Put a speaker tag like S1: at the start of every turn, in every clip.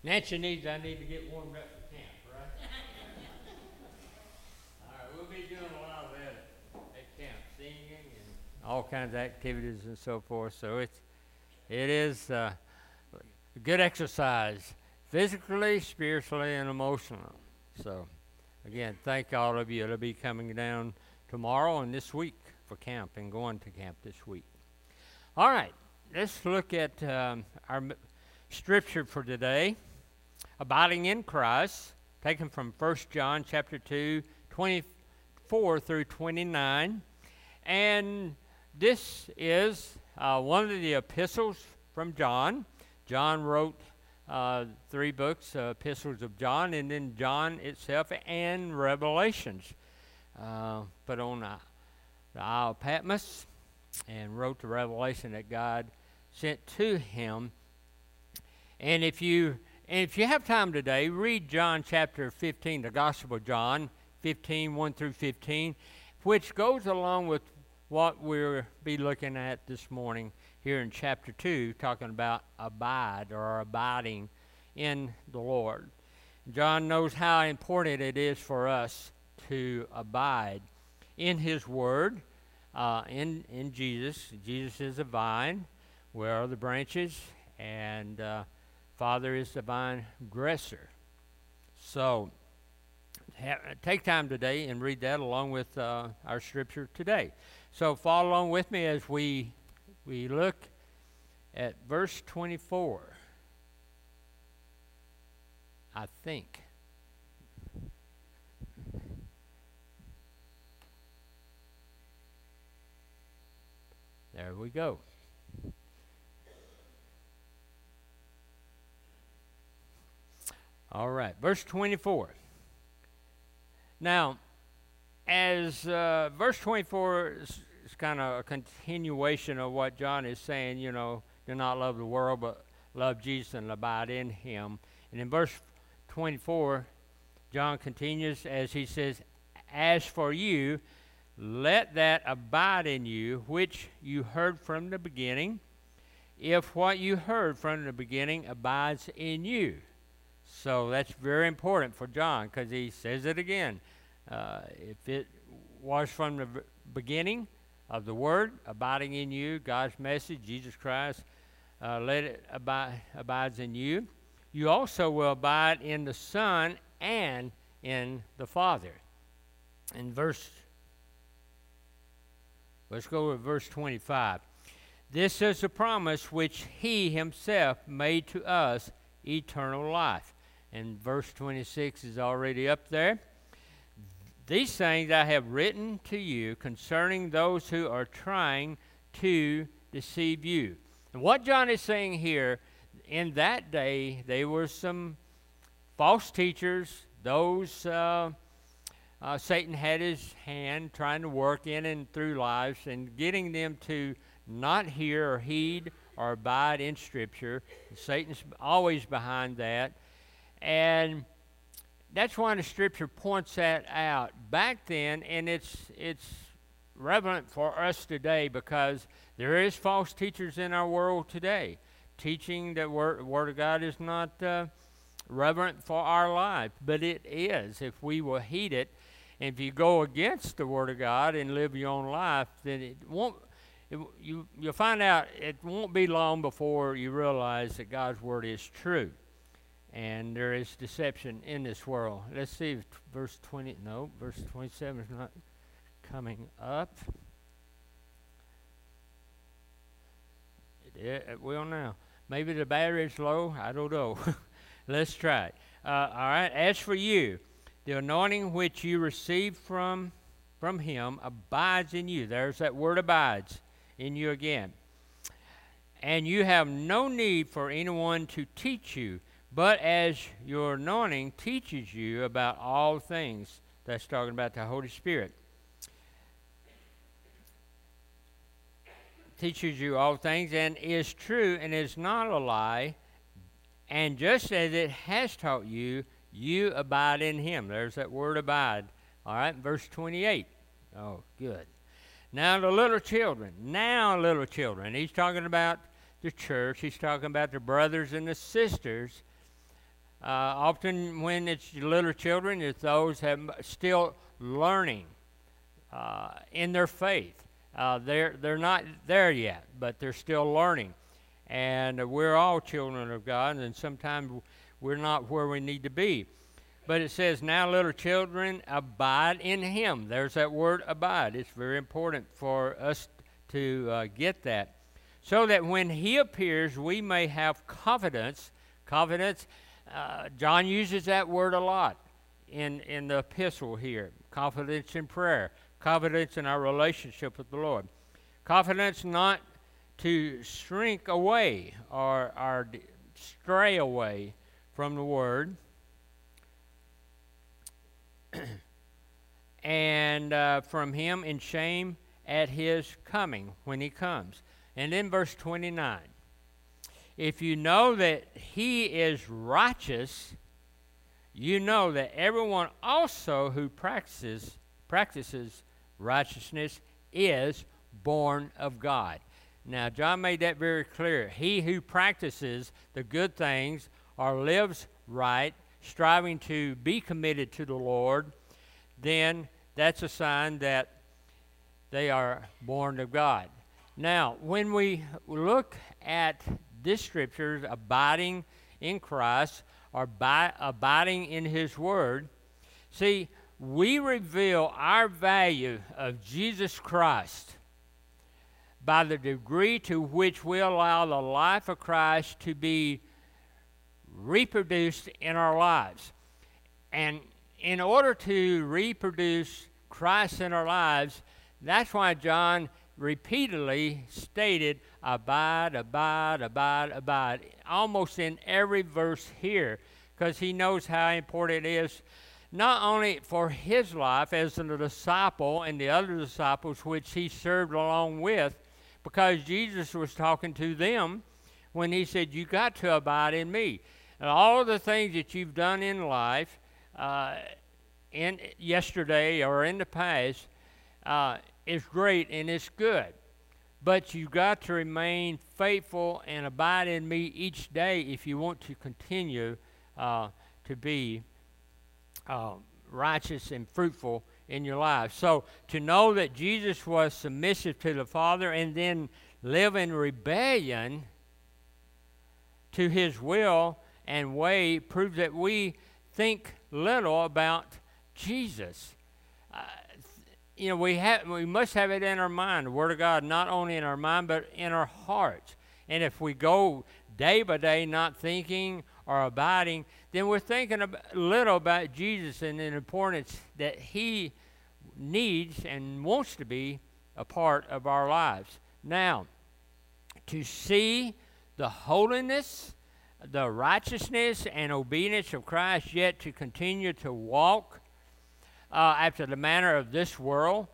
S1: Nancy I need to get warmed up for camp, right? All right, we'll be doing a lot of that at camp, singing and all kinds of activities and so forth. So it is good exercise, physically, spiritually, and emotionally. So again, thank all of you that'll be coming down tomorrow and this week for camp and going to camp this week. All right, let's look at our scripture for today. Abiding in Christ, taken from 1 John chapter 2, 24 through 29. And this is one of the epistles from John. John wrote 3 books, epistles of John, and then John itself and Revelations. Put on the Isle of Patmos and wrote the revelation that God sent to him. And if you have time today, read John chapter 15, the Gospel of John 15, 1 through 15, which goes along with what we'll be looking at this morning here in chapter 2, talking about abide or abiding in the Lord. John knows how important it is for us to abide in His Word, in Jesus. Jesus is the vine, we are the branches, and Father is the vine dresser. So take time today and read that along with our scripture today. So follow along with me as we look at verse 24. I think. There we go. All right, verse 24. Now, as verse 24 is kind of a continuation of what John is saying, you know, do not love the world, but love Jesus and abide in Him. And in verse 24, John continues as he says, as for you, let that abide in you, which you heard from the beginning, if what you heard from the beginning abides in you. So that's very important for John because he says it again. If it was from the beginning of the Word, abiding in you, God's message, Jesus Christ, let it abides in you. You also will abide in the Son and in the Father. Let's go with verse 25. This is the promise which He Himself made to us, eternal life. And verse 26 is already up there. These things I have written to you concerning those who are trying to deceive you. And what John is saying here, in that day, there were some false teachers, those Satan had his hand trying to work in and through lives and getting them to not hear or heed or abide in Scripture. Satan's always behind that. And that's why the Scripture points that out back then, and it's relevant for us today because there is false teachers in our world today, teaching that Word of God is not relevant for our life, but it is if we will heed it. And if you go against the Word of God and live your own life, then it won't. You'll find out it won't be long before you realize that God's Word is true. And there is deception in this world. Let's see if verse 27 is not coming up. It will now. Maybe the battery's low. I don't know. Let's try it. All right. As for you, the anointing which you received from Him abides in you. There's that word abides in you again. And you have no need for anyone to teach you, but as your anointing teaches you about all things. That's talking about the Holy Spirit. Teaches you all things and is true and is not a lie. And just as it has taught you, you abide in Him. There's that word abide. All right, verse 28. Oh, good. Now the little children. He's talking about the church. He's talking about the brothers and the sisters. Often when it's little children, it's those that still learning in their faith. They're not there yet, but they're still learning. And we're all children of God, and sometimes we're not where we need to be. But it says, now little children, abide in him. There's that word abide. It's very important for us to get that. So that when he appears, we may have confidence. Confidence, John uses that word a lot in the epistle here. Confidence in prayer. Confidence in our relationship with the Lord. Confidence not to shrink away or stray away from the word. And from him in shame at his coming, when he comes. And then verse 29. If you know that he is righteous, you know that everyone also who practices righteousness is born of God. Now, John made that very clear. He who practices the good things or lives right, striving to be committed to the Lord, then that's a sign that they are born of God. Now, when we look at this scripture, abiding in Christ or abiding in his word, see, we reveal our value of Jesus Christ by the degree to which we allow the life of Christ to be reproduced in our lives. And in order to reproduce Christ in our lives, that's why John repeatedly stated, abide, abide, abide, abide, almost in every verse here, because he knows how important it is, not only for his life as a disciple and the other disciples which he served along with, because Jesus was talking to them when he said, you got to abide in me. And all of the things that you've done in life, in yesterday or in the past, is great and it's good. But you've got to remain faithful and abide in me each day if you want to continue to be righteous and fruitful in your life. So to know that Jesus was submissive to the Father and then live in rebellion to his will and way proves that we think little about Jesus. We must have it in our mind, the Word of God, not only in our mind, but in our hearts. And if we go day by day not thinking or abiding, then we're thinking little about Jesus and the importance that he needs and wants to be a part of our lives. Now, to see the holiness, the righteousness, and obedience of Christ, yet to continue to walk after the manner of this world.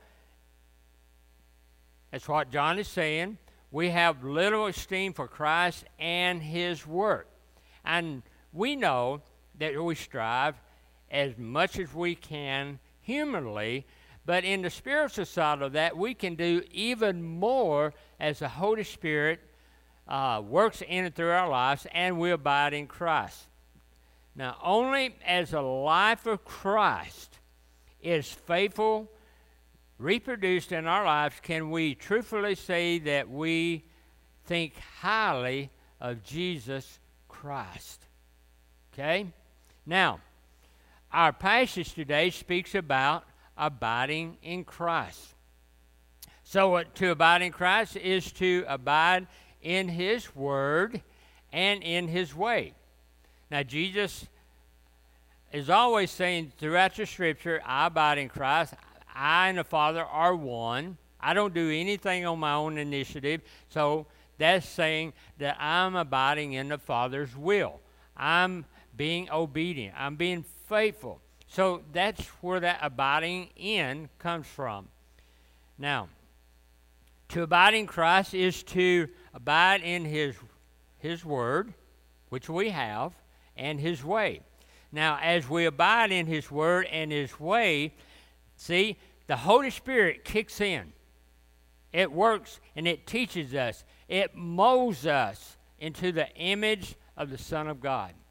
S1: That's what John is saying. We have little esteem for Christ and his work. And we know that we strive as much as we can humanly, but in the spiritual side of that, we can do even more as the Holy Spirit works in and through our lives, and we abide in Christ. Now, only as a life of Christ is faithful, reproduced in our lives, can we truthfully say that we think highly of Jesus Christ. Okay? Now, our passage today speaks about abiding in Christ. So to abide in Christ is to abide in his word and in his way. Now, Jesus is always saying throughout the scripture, I abide in Christ. I and the Father are one. I don't do anything on my own initiative. So that's saying that I'm abiding in the Father's will. I'm being obedient. I'm being faithful. So that's where that abiding in comes from. Now, to abide in Christ is to abide in his word, which we have, and his way. Now, as we abide in his word and his way, see, the Holy Spirit kicks in. It works and it teaches us. It molds us into the image of the Son of God.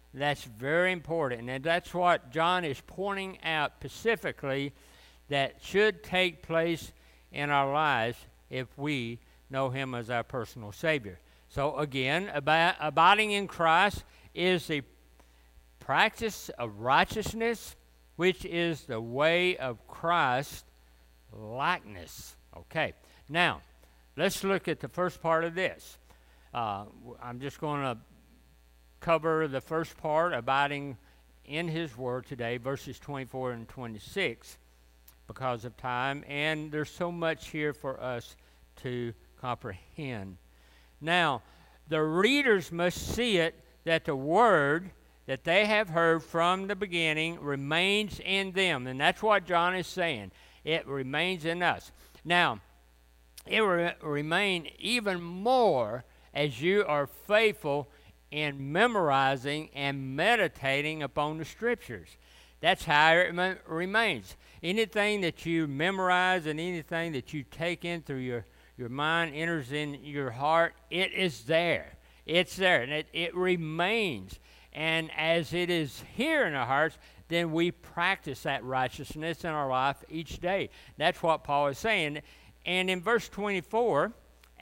S1: That's very important, and that's what John is pointing out specifically that should take place in our lives if we know him as our personal Savior. So again, abiding in Christ is the practice of righteousness, which is the way of Christ likeness. Okay, now let's look at the first part of this. I'm just going to cover the first part, abiding in his word today, verses 24 and 26, because of time, and there's so much here for us to comprehend. Now, the readers must see it that the word that they have heard from the beginning remains in them, and that's what John is saying. It remains in us. Now, it will remain even more as you are faithful in memorizing and meditating upon the Scriptures. That's how it remains. Anything that you memorize and anything that you take in through your mind enters in your heart, it is there. It's there, and it remains. And as it is here in our hearts, then we practice that righteousness in our life each day. That's what Paul is saying. And in verse 24,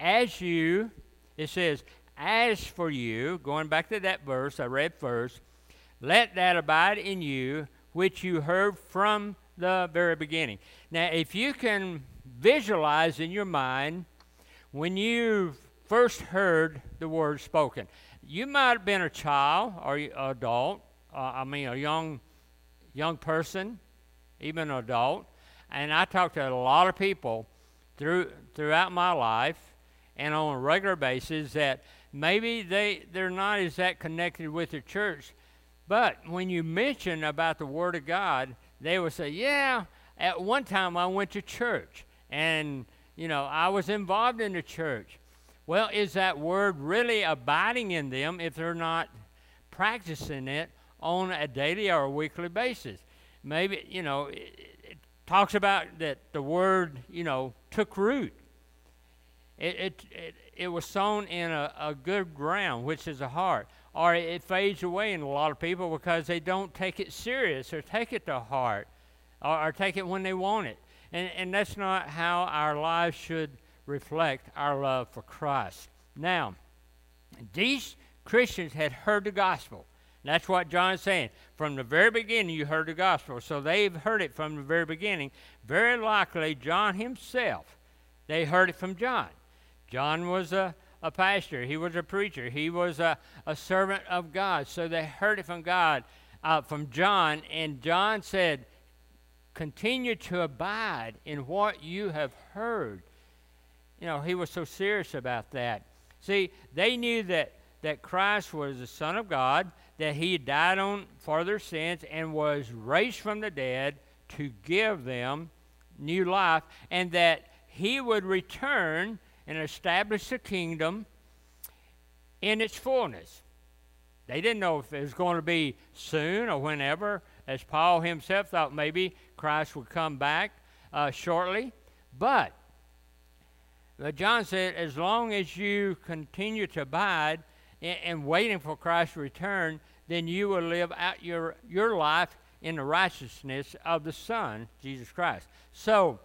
S1: it says, as for you, going back to that verse I read first, let that abide in you, which you heard from the very beginning. Now, if you can visualize in your mind when you first heard the word spoken, you might have been a child or adult, a young person, even an adult, and I talked to a lot of people throughout my life and on a regular basis that maybe they're not as that connected with the church, but when you mention about the Word of God, they will say, yeah, at one time I went to church, and, I was involved in the church. Well, is that Word really abiding in them if they're not practicing it on a daily or a weekly basis? Maybe, it talks about that the Word, took root. It was sown in a good ground, which is a heart. Or it fades away in a lot of people because they don't take it serious or take it to heart or take it when they want it. And that's not how our lives should reflect our love for Christ. Now, these Christians had heard the gospel. That's what John is saying. From the very beginning, you heard the gospel. So they've heard it from the very beginning. Very likely, John himself, they heard it from John. John was a pastor. He was a preacher. He was a servant of God. So they heard it from God, from John. And John said, continue to abide in what you have heard. He was so serious about that. See, they knew that Christ was the Son of God, that he died for their sins and was raised from the dead to give them new life, and that he would return and establish the kingdom in its fullness. They didn't know if it was going to be soon or whenever, as Paul himself thought maybe Christ would come back shortly. But John said, as long as you continue to abide and waiting for Christ's return, then you will live out your life in the righteousness of the Son, Jesus Christ. So,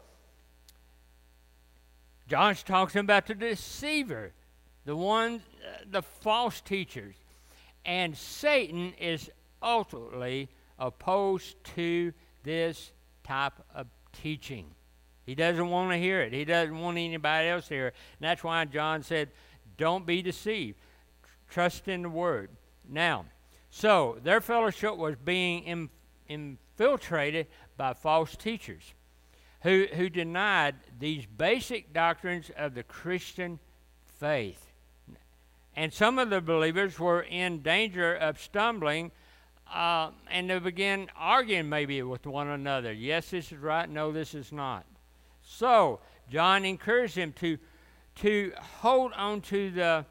S1: John's talking about the deceiver, the false teachers. And Satan is ultimately opposed to this type of teaching. He doesn't want to hear it. He doesn't want anybody else to hear it. And that's why John said, don't be deceived. Trust in the Word. Now, so their fellowship was being infiltrated by false teachers who denied these basic doctrines of the Christian faith. And some of the believers were in danger of stumbling, and they began arguing maybe with one another. Yes, this is right. No, this is not. So John encouraged them to hold on to the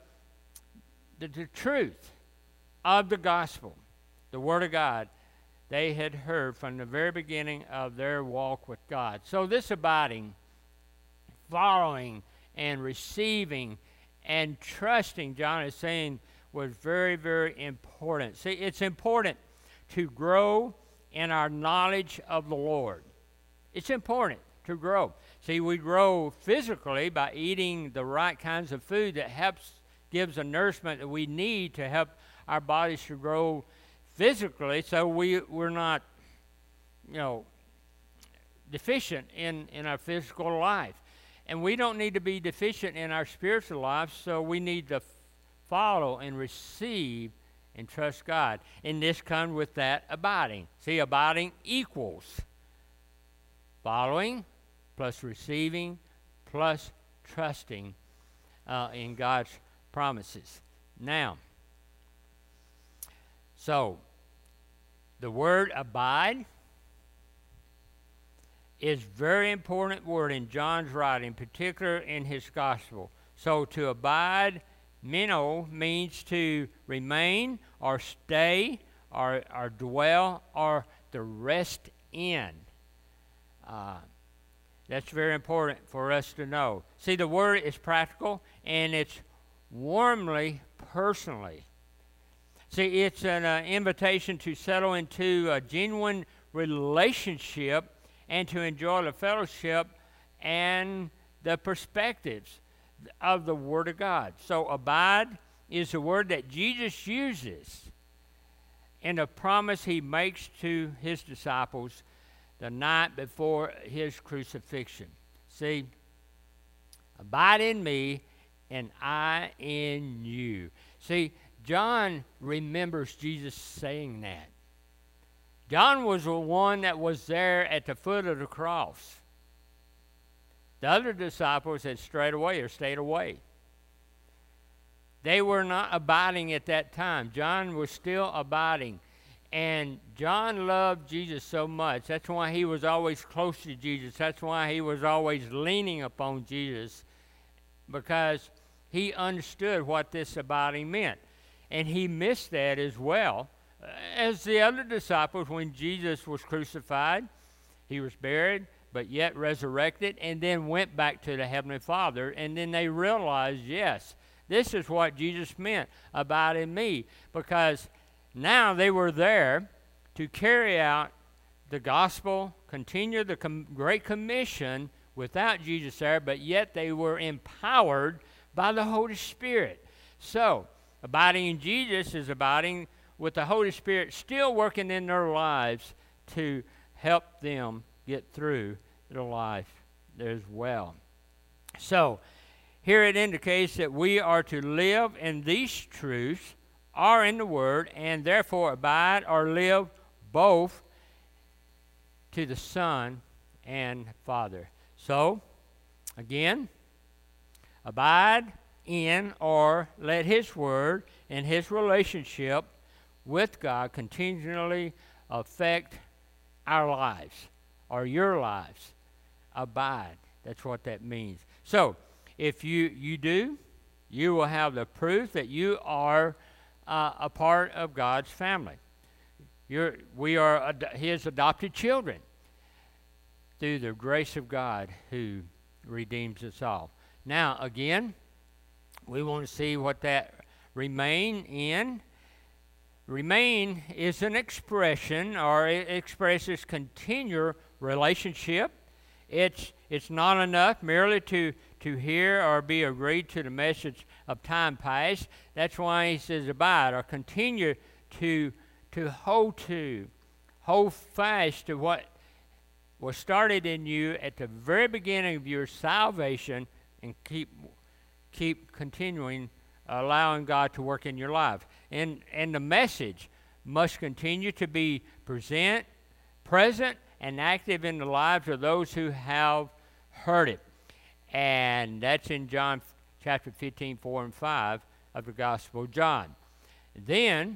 S1: truth of the gospel, the Word of God, they had heard from the very beginning of their walk with God. So this abiding, following, and receiving, and trusting, John is saying, was very, very important. See, it's important to grow in our knowledge of the Lord. It's important to grow. See, we grow physically by eating the right kinds of food that gives the nourishment that we need to help our bodies to grow physically, so we're not, deficient in our physical life. And we don't need to be deficient in our spiritual life, so we need to follow and receive and trust God. And this comes with that abiding. See, abiding equals following plus receiving plus trusting in God's promises. Now, so the word abide is very important word in John's writing, particularly in his gospel. So to abide, meno, means to remain or stay or dwell or to rest in. That's very important for us to know. See, the word is practical and it's warmly personally. See, it's an invitation to settle into a genuine relationship and to enjoy the fellowship and the perspectives of the Word of God. So abide is a word that Jesus uses in a promise he makes to his disciples the night before his crucifixion. See, abide in me and I in you. See, John remembers Jesus saying that. John was the one that was there at the foot of the cross. The other disciples had strayed away or stayed away. They were not abiding at that time. John was still abiding. And John loved Jesus so much. That's why he was always close to Jesus. That's why he was always leaning upon Jesus, because he understood what this abiding meant. And he missed that as well as the other disciples when Jesus was crucified. He was buried, but yet resurrected, and then went back to the Heavenly Father. And then they realized, yes, this is what Jesus meant, abide in me, because now they were there to carry out the gospel, continue the Great Commission without Jesus there, but yet they were empowered by the Holy Spirit. So, abiding in Jesus is abiding with the Holy Spirit still working in their lives to help them get through their life as well. So, here it indicates that we are to live in these truths, are in the Word, and therefore abide or live both to the Son and Father. So, again, abide in or let His Word and His relationship with God continually affect our lives or your lives. Abide. That's what that means. So, if you do, you will have the proof that you are a part of God's family. We are His adopted children through the grace of God who redeems us all. Now, again, we want to see what that remain in. Remain is an expression, or it expresses continual relationship. It's not enough merely to hear or be agreed to the message of time past. That's why he says abide, or continue to hold fast to what was started in you at the very beginning of your salvation, and keep continuing, allowing God to work in your life. And the message must continue to be present, and active in the lives of those who have heard it. And that's in John chapter 15, 4 and 5 of the Gospel of John. Then,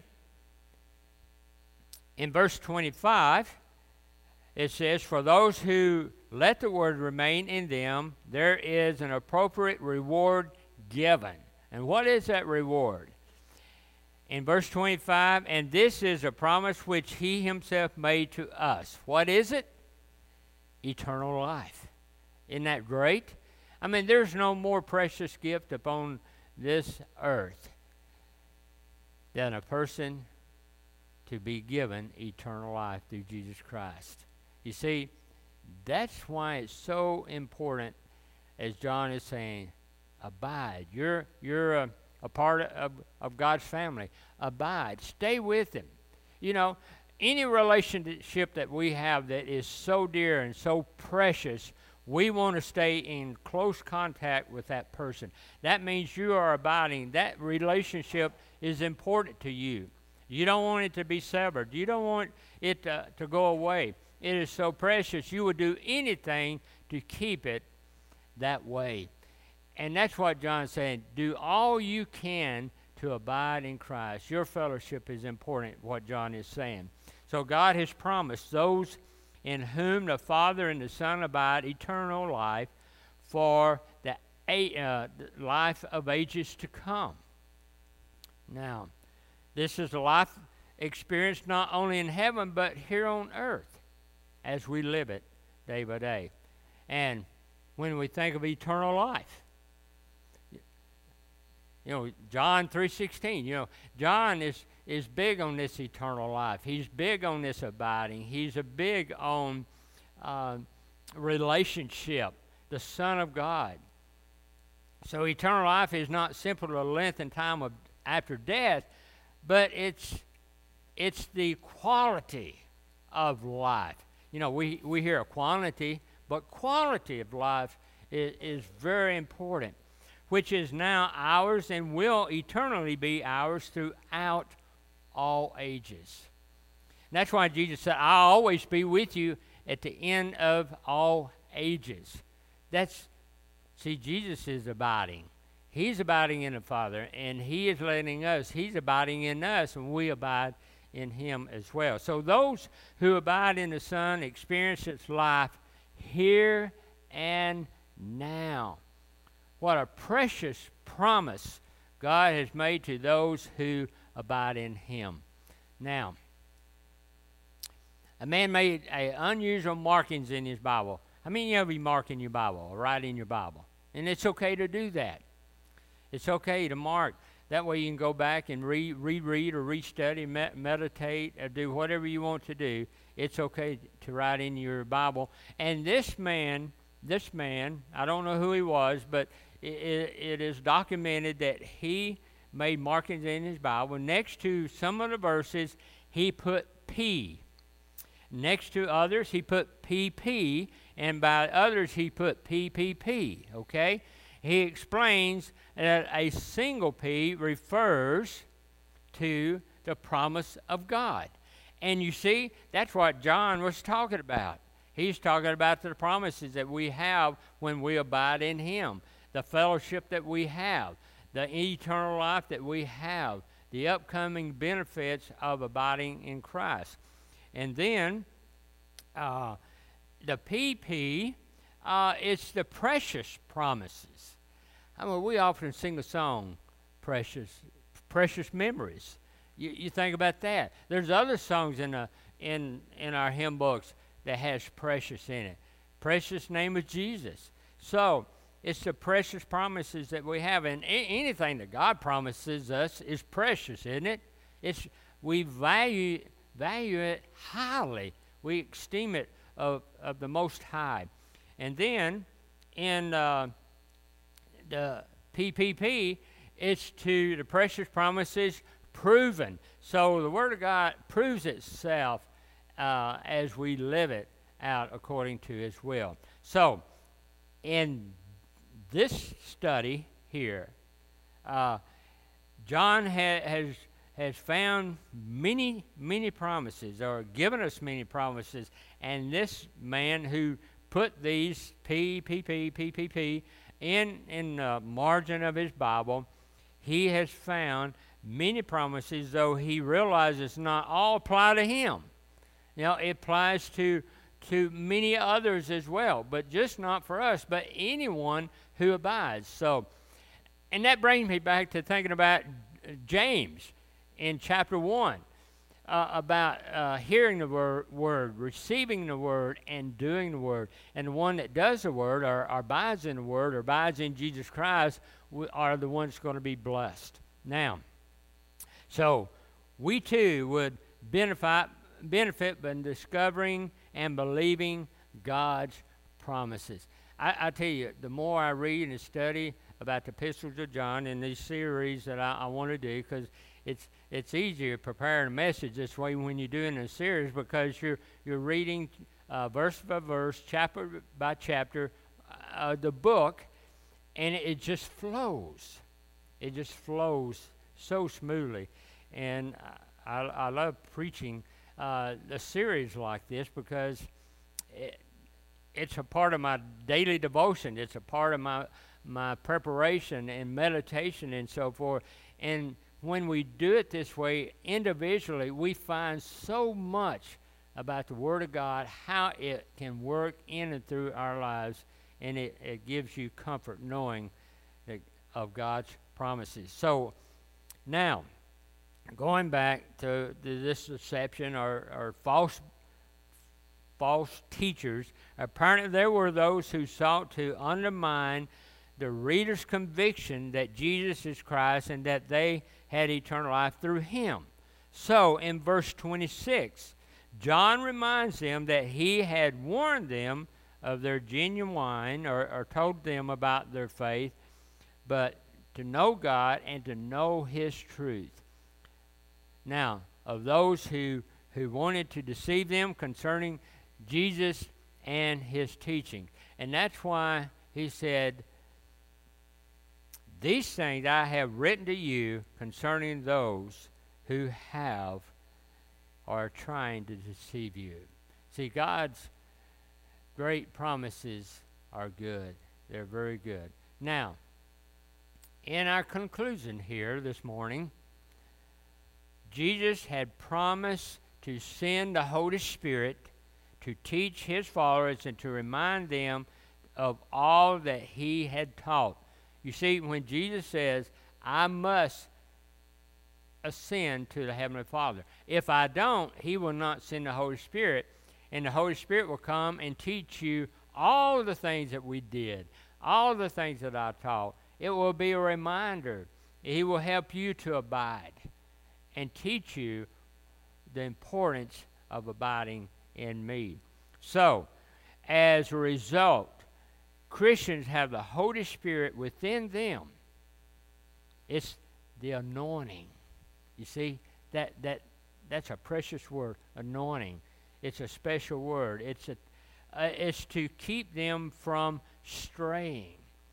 S1: in verse 25, it says, for those who let the word remain in them, there is an appropriate reward given. And what is that reward? In verse 25, and this is a promise which he himself made to us. What is it? Eternal life. Isn't that great? I mean, there's no more precious gift upon this earth than a person to be given eternal life through Jesus Christ. You see, that's why it's so important, as John is saying, abide. You're a part of God's family. Abide. Stay with Him. You know, any relationship that we have that is so dear and so precious, we want to stay in close contact with that person. That means you are abiding. That relationship is important to you. You don't want it to be severed. You don't want it to go away. It is so precious, you would do anything to keep it that way. And that's what John's saying. Do all you can to abide in Christ. Your fellowship is important, what John is saying. So God has promised those in whom the Father and the Son abide eternal life for the life of ages to come. Now, this is a life experience not only in heaven, but here on earth as we live it day by day. And when we think of eternal life, you know, John 3:16, you know, John is big on this eternal life. He's big on this abiding. He's a big on relationship, the Son of God. So eternal life is not simply the length and time of after death, but it's the quality of life. You know, we hear of quantity, but quality of life is very important, which is now ours and will eternally be ours throughout all ages. And that's why Jesus said, I'll always be with you at the end of all ages. See, Jesus is abiding. He's abiding in the Father, and He is letting us. He's abiding in us, and we abide in Him as well. So those who abide in the Son experience its life here and now. What a precious promise God has made to those who abide in Him. Now, a man made unusual markings in his Bible. How many of you mark in your Bible or write in your Bible? And it's okay to do that. It's okay to mark. That way you can go back and reread or restudy, meditate, or do whatever you want to do. It's okay to write in your Bible. And this man, I don't know who he was, but it is documented that he made markings in his Bible. Next to some of the verses, he put P. Next to others, he put PP. And by others, he put PPP, okay? He explains that a single P refers to the promise of God. And you see, that's what John was talking about. He's talking about the promises that we have when we abide in Him, the fellowship that we have, the eternal life that we have, the upcoming benefits of abiding in Christ. And then the PP, it's the precious promises. I mean, we often sing a song, precious memories. You think about that. There's other songs in our hymn books that has precious in it. Precious name of Jesus. So it's the precious promises that we have, and anything that God promises us is precious, isn't it? We value it highly. We esteem it of the Most High. And then in the PPP, it's to the precious promises proven. So the Word of God proves itself as we live it out according to His will. So in this study here, John has found many promises, or given us many promises, and this man who put these PPP in the margin of his Bible, he has found many promises, though he realizes not all apply to him. You know, it applies to many others as well, but just not for us, but anyone who abides. So, and that brings me back to thinking about James in chapter 1, about hearing the word, receiving the word, and doing the word. And the one that does the word, or abides in the word, or abides in Jesus Christ, are the ones going to be blessed. Now, So we too would benefit by discovering and believing God's promises. I tell you, the more I read and study about the epistles of John in these series that I want to do, because it's easier preparing a message this way when you're doing a series, because you're reading verse by verse, chapter by chapter, the book, and it just flows. It just flows so smoothly. And I love preaching a series like this because it's a part of my daily devotion. It's a part of my preparation and meditation and so forth. And when we do it this way individually, we find so much about the Word of God, how it can work in and through our lives, and it gives you comfort knowing of God's promises. So now, going back to this deception or false teachers, apparently there were those who sought to undermine the reader's conviction that Jesus is Christ and that they had eternal life through him. So in verse 26, John reminds them that he had warned them of their genuine, or told them about their faith, but to know God and to know his truth. Now, of those who wanted to deceive them concerning Jesus and his teaching. And that's why he said, these things I have written to you concerning those who have or are trying to deceive you. See, God's great promises are good. They're very good. Now, in our conclusion here this morning, Jesus had promised to send the Holy Spirit to teach his followers and to remind them of all that he had taught. You see, when Jesus says, I must ascend to the Heavenly Father. If I don't, he will not send the Holy Spirit, and the Holy Spirit will come and teach you all the things that we did, all the things that I taught. It will be a reminder. He will help you to abide and teach you the importance of abiding in me. So, as a result, Christians have the Holy Spirit within them. It's the anointing. You see, that's a precious word, anointing. It's a special word. It's to keep them from straying.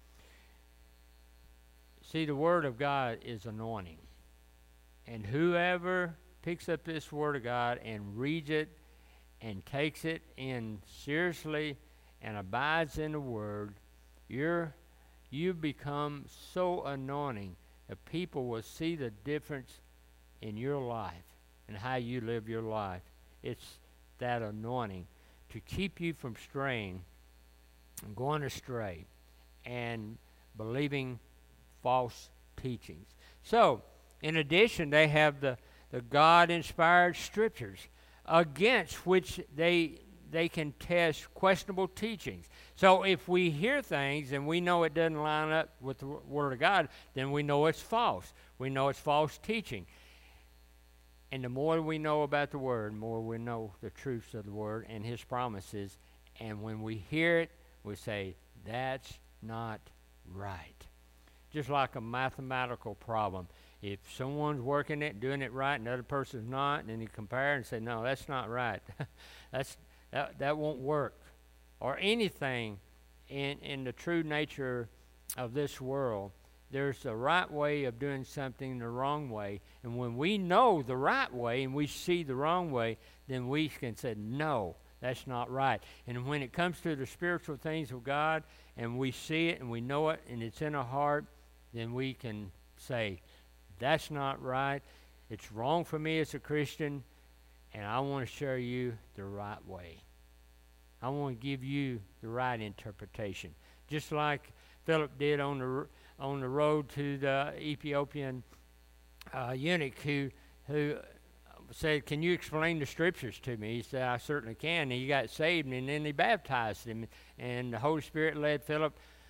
S1: See, the Word of God is anointing. And whoever picks up this Word of God and reads it and takes it in seriously and abides in the Word, you become so anointing that people will see the difference in your life and how you live your life. It's that anointing to keep you from straying and going astray and believing false teachings. So, in addition, they have the God-inspired scriptures against which they can test questionable teachings. So if we hear things and we know it doesn't line up with the Word of God, then we know it's false. We know it's false teaching. And the more we know about the Word, the more we know the truths of the Word and His promises. And when we hear it, we say, that's not right. Just like a mathematical problem. If someone's working it, doing it right, and the other person's not, and then you compare and say, no, that's not right. that won't work. Or anything in the true nature of this world, there's a right way of doing something the wrong way. And when we know the right way and we see the wrong way, then we can say, no, that's not right. And when it comes to the spiritual things of God, and we see it and we know it and it's in our heart, then we can say, that's not right. It's wrong for me as a Christian, and I want to show you the right way. I want to give you the right interpretation. Just like Philip did on the road to the Ethiopian eunuch who said, can you explain the scriptures to me? He said, I certainly can. And he got saved, and then he baptized him. And the Holy Spirit led Philip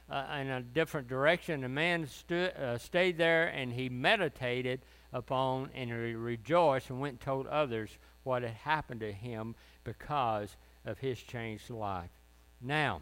S1: in a different direction. The man stayed there, and he meditated upon, and he rejoiced and went and told others what had happened to him because of his changed life. Now,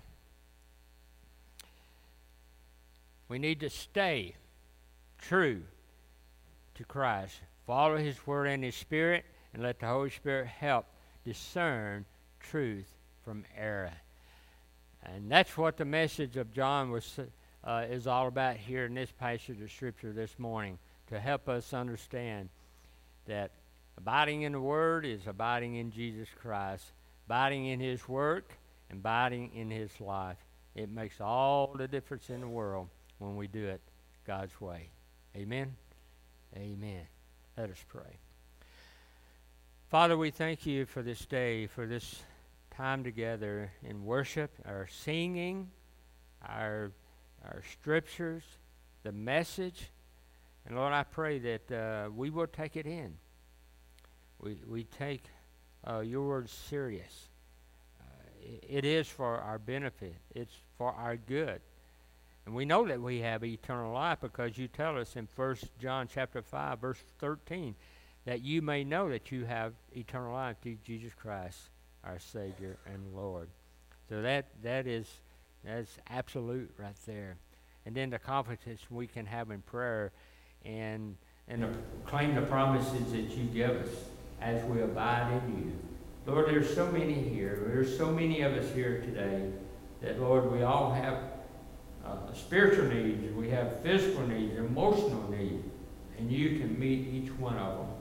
S1: we need to stay true to Christ. Follow His Word and His Spirit, and let the Holy Spirit help discern truth from error. And that's what the message of John is all about here in this passage of Scripture this morning, to help us understand that abiding in the Word is abiding in Jesus Christ, abiding in His work, and abiding in His life. It makes all the difference in the world when we do it God's way. Amen? Amen. Let us pray. Father, we thank You for this day, for this time together in worship, our singing, our scriptures, the message. And Lord, I pray that we will take it in. We take Your word serious. It is for our benefit. It's for our good. And we know that we have eternal life because You tell us in 1 John chapter 5, verse 13, that you may know that you have eternal life through Jesus Christ, our Savior and Lord. So that's absolute right there. And then the confidence we can have in prayer and claim the promises that You give us as we abide in You. Lord, there's so many here. There's so many of us here today that, Lord, we all have spiritual needs. We have physical needs, emotional needs, and You can meet each one of them.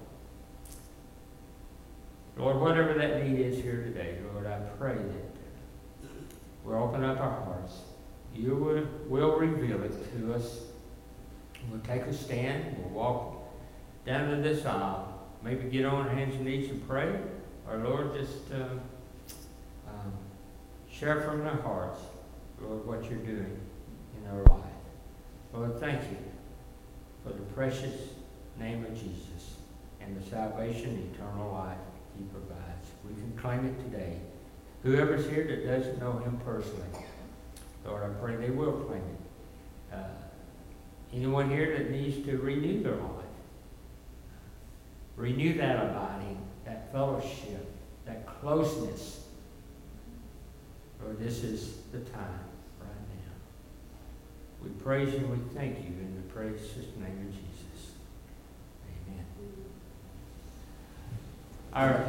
S1: Lord, whatever that need is here today, Lord, I pray that we'll open up our hearts. You will reveal it to us. We'll take a stand. We'll walk down to this aisle. Maybe get on our hands and knees and pray. Or, Lord, just share from our hearts, Lord, what You're doing in our life. Lord, thank You for the precious name of Jesus and the salvation, eternal life He provides. We can claim it today. Whoever's here that doesn't know Him personally, Lord, I pray they will claim it. Anyone here that needs to renew their life, renew that abiding, that fellowship, that closeness, Lord, this is the time right now. We praise You and we thank You in the precious name of Jesus. Amen. Our